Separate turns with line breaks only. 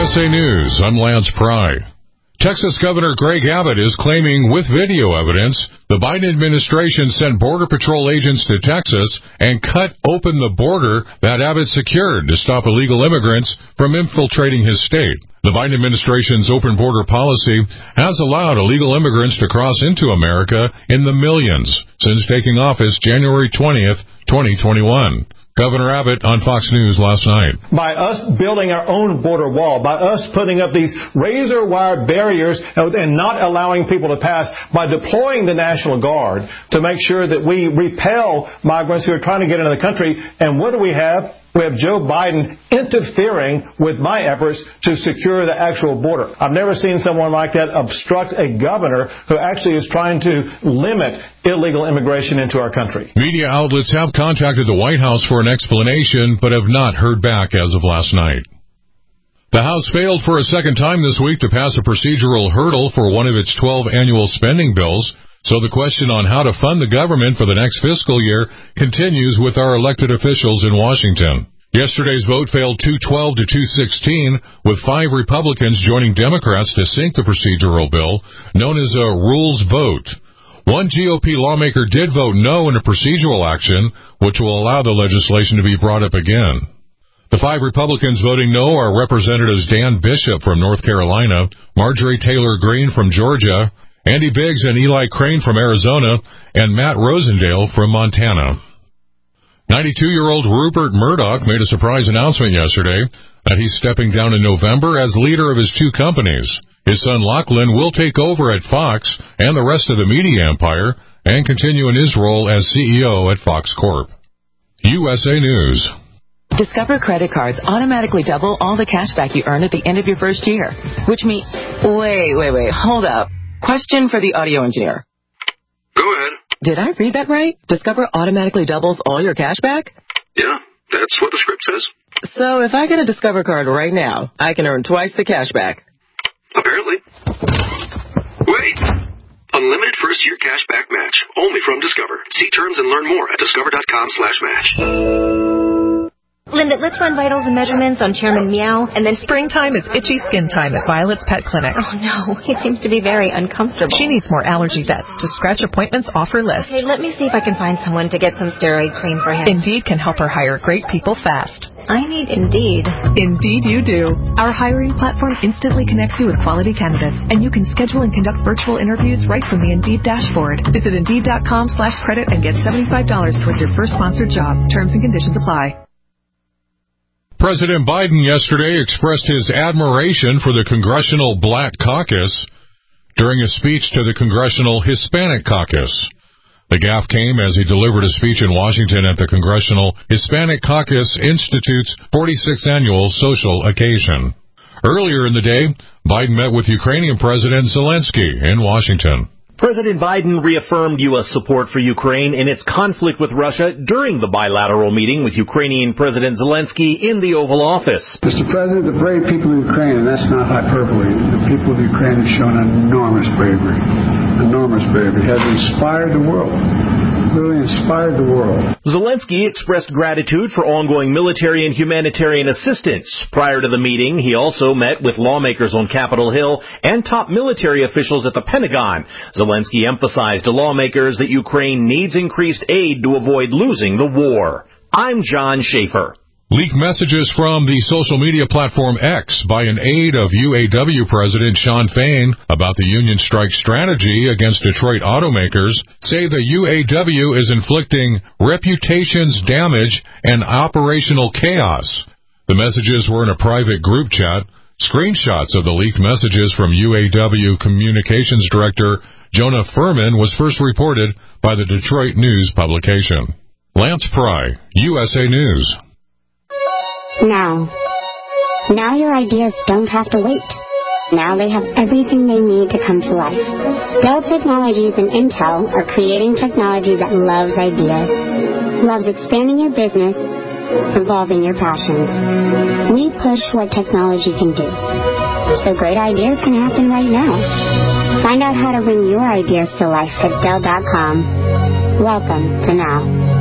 USA News, I'm Lance Pry. Texas Governor Greg Abbott is claiming with video evidence the Biden administration sent Border Patrol agents to Texas and cut open the border that Abbott secured to stop illegal immigrants from infiltrating his state. The Biden administration's open border policy has allowed illegal immigrants to cross into America in the millions since taking office January 20th, 2021. Governor Abbott on Fox News last night.
By us building our own border wall, by us putting up these razor wire barriers and not allowing people to pass, by deploying the National Guard to make sure that we repel migrants who are trying to get into the country. And what do we have? We have Joe Biden interfering with my efforts to secure the actual border. I've never seen someone like that obstruct a governor who actually is trying to limit illegal immigration into our country.
Media outlets have contacted the White House for an explanation, but have not heard back as of last night. The House failed for a second time this week to pass a procedural hurdle for one of its 12 annual spending bills. So the question on how to fund the government for the next fiscal year continues with our elected officials in Washington. Yesterday's vote failed 212 to 216, with 5 Republicans joining Democrats to sink the procedural bill, known as a rules vote. One GOP lawmaker did vote no in a procedural action, which will allow the legislation to be brought up again. The 5 Republicans voting no are Representatives Dan Bishop from North Carolina, Marjorie Taylor Greene from Georgia, Andy Biggs and Eli Crane from Arizona, and Matt Rosendale from Montana. 92-year-old Rupert Murdoch made a surprise announcement yesterday that he's stepping down in November as leader of his 2 companies. His son Lachlan will take over at Fox and the rest of the media empire and continue in his role as CEO at Fox Corp. USA News.
Discover credit cards automatically double all the cash back you earn at the end of your first year, which means... Wait, hold up. Question for the audio engineer.
Go ahead.
Did I read that right? Discover automatically doubles all your cash back?
Yeah, that's what the script says.
So if I get a Discover card right now, I can earn twice the cash back.
Apparently. Wait! Unlimited first-year cash back match. Only from Discover. See terms and learn more at discover.com/match.
Linda, let's run vitals and measurements on Chairman Meow, and then...
Springtime is itchy skin time at Violet's Pet Clinic.
Oh, no. He seems to be very uncomfortable.
She needs more allergy vets to scratch appointments off her list.
Okay, let me see if I can find someone to get some steroid cream for him.
Indeed can help her hire great people fast.
I need Indeed.
Indeed you do. Our hiring platform instantly connects you with quality candidates, and you can schedule and conduct virtual interviews right from the Indeed dashboard. Visit Indeed.com/credit and get $75 towards your first sponsored job. Terms and conditions apply.
President Biden yesterday expressed his admiration for the Congressional Black Caucus during a speech to the Congressional Hispanic Caucus. The gaffe came as he delivered a speech in Washington at the Congressional Hispanic Caucus Institute's 46th annual social occasion. Earlier in the day, Biden met with Ukrainian President Zelensky in Washington.
President Biden reaffirmed U.S. support for Ukraine in its conflict with Russia during the bilateral meeting with Ukrainian President Zelensky in the Oval Office.
Mr. President, the brave people of Ukraine, and that's not hyperbole, the people of Ukraine have shown enormous bravery, has inspired the world. Really inspired the world.
Zelensky expressed gratitude for ongoing military and humanitarian assistance. Prior to the meeting, he also met with lawmakers on Capitol Hill and top military officials at the Pentagon. Zelensky emphasized to lawmakers that Ukraine needs increased aid to avoid losing the war. I'm John Schaefer.
Leaked messages from the social media platform X by an aide of UAW President Shawn Fain about the union strike strategy against Detroit automakers say the UAW is inflicting reputations damage and operational chaos. The messages were in a private group chat. Screenshots of the leaked messages from UAW Communications Director Jonah Furman was first reported by the Detroit News publication. Lance Pry, USA News.
Now your ideas don't have to wait. Now they have everything they need to come to life. Dell Technologies and Intel are creating technology that loves ideas, loves expanding your business, evolving your passions. We push what technology can do, so great ideas can happen right now. Find out how to bring your ideas to life at Dell.com. Welcome to Now.